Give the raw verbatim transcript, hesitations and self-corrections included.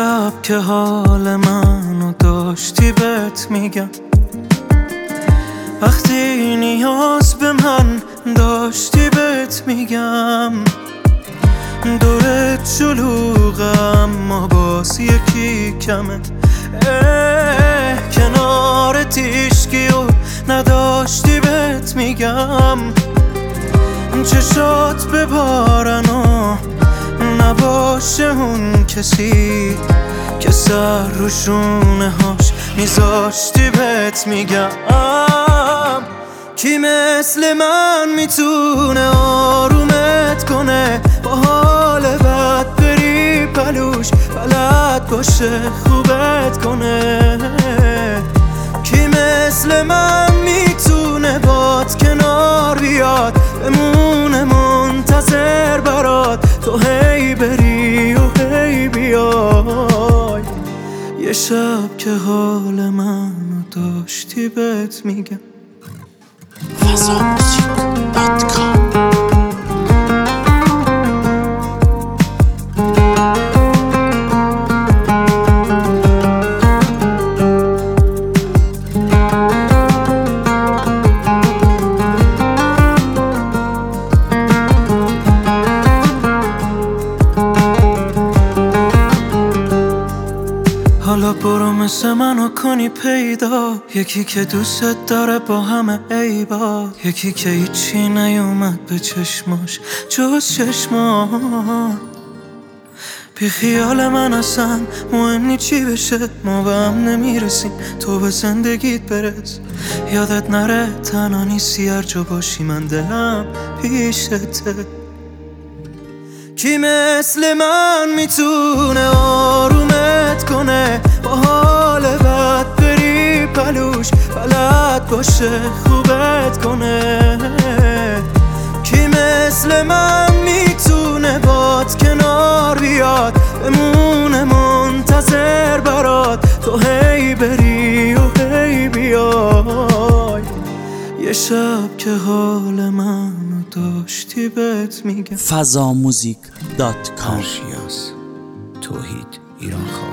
شب که حال منو داشتی بهت میگم، وقتی نیاز به من داشتی بهت میگم. دورت شلوغه اما باز یکی کمه، کنار تیشکی و نداشتی بهت میگم. چشات ببارن و نباشه اون کسی که سر رو شونه هاش میذاشتی بهت میگم. کی مثل من میتونه آرومت کنه، با حال بد بری پلوش بلد باشه خوبت کنه. کی مثل من میتونه باد کنار بیاد، بمونه منتظر برات تو هی بری و هی بیای. یه شب که حال منو داشتی بهت میگم. فضا موزیک دات کام. حالا برو مثل منو کنی پیدا، یکی که دوست داره با همه عیبا، یکی که هیچی نیومد به چشماش جز چشما. بی خیال من اصلا مهم نی چی بشه، ما به هم نمیرسیم تو به زندگیت برس. یادت نره تنها نیستی هر جا باشی من دلم پیشته. کی مثل من میتونه آرومت کنه، با حال بد بری پلوش بلد باشه خوبت کنه. کی مثل من میتونه باد کنار بیاد، بمونه منتظر برات تو هی بری و هی بیای. یه شب که حال منو داشتی بهت میگم. فضا موزیک دات کام. توحید ایران.